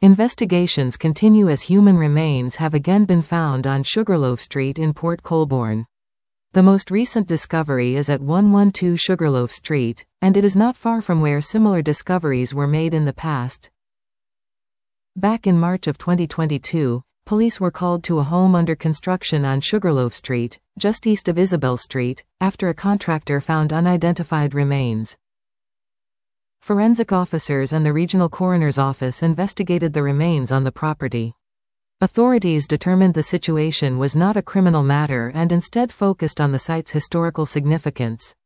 Investigations continue as human remains have again been found on Sugarloaf Street in Port Colborne. The most recent discovery is at 112 Sugarloaf Street, and it is not far from where similar discoveries were made in the past. Back in March of 2022, police were called to a home under construction on Sugarloaf Street, just east of Isabel Street, after a contractor found unidentified remains. Forensic officers and the regional coroner's office investigated the remains on the property. Authorities determined the situation was not a criminal matter and instead focused on the site's historical significance.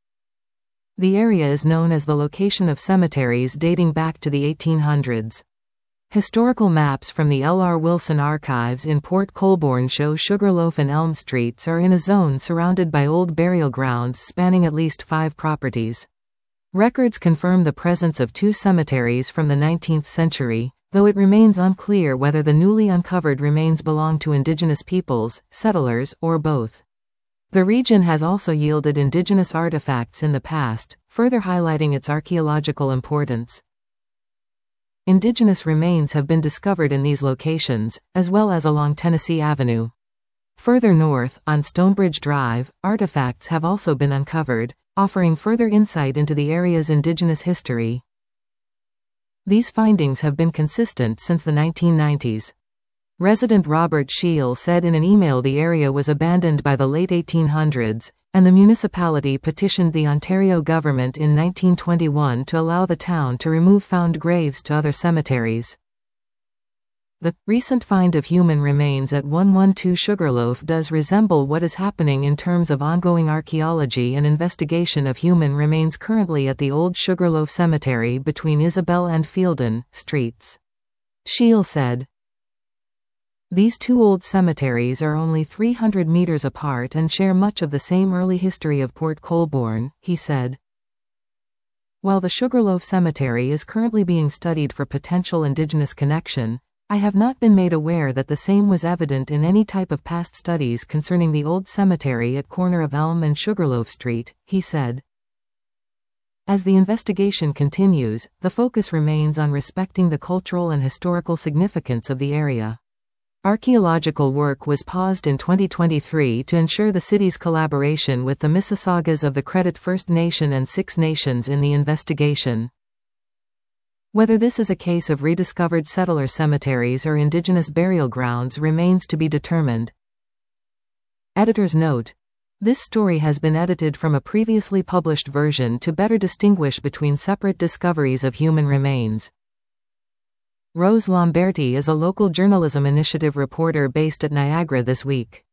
The area is known as the location of cemeteries dating back to the 1800s. Historical maps from the L.R. Wilson Archives in Port Colborne show Sugarloaf and Elm Streets are in a zone surrounded by old burial grounds spanning at least 5 properties. Records confirm the presence of 2 cemeteries from the 19th century, though it remains unclear whether the newly uncovered remains belong to indigenous peoples, settlers, or both. The region has also yielded indigenous artifacts in the past, further highlighting its archaeological importance. Indigenous remains have been discovered in these locations, as well as along Tennessee Avenue. Further north, on Stonebridge Drive, artifacts have also been uncovered, offering further insight into the area's indigenous history. These findings have been consistent since the 1990s. Resident Robert Scheel said in an email the area was abandoned by the late 1800s, and the municipality petitioned the Ontario government in 1921 to allow the town to remove found graves to other cemeteries. The recent find of human remains at 112 Sugarloaf does resemble what is happening in terms of ongoing archaeology and investigation of human remains currently at the old Sugarloaf Cemetery between Isabel and Fielden Streets. Scheel said, "These 2 old cemeteries are only 300 meters apart and share much of the same early history of Port Colborne," he said. While the Sugarloaf Cemetery is currently being studied for potential indigenous connection, I have not been made aware that the same was evident in any type of past studies concerning the old cemetery at corner of Elm and Sugarloaf Street, he said. As the investigation continues, the focus remains on respecting the cultural and historical significance of the area. Archaeological work was paused in 2023 to ensure the city's collaboration with the Mississaugas of the Credit First Nation and Six Nations in the investigation. Whether this is a case of rediscovered settler cemeteries or indigenous burial grounds remains to be determined. Editor's note: this story has been edited from a previously published version to better distinguish between separate discoveries of human remains. Rose Lamberti is a local journalism initiative reporter based at Niagara this week.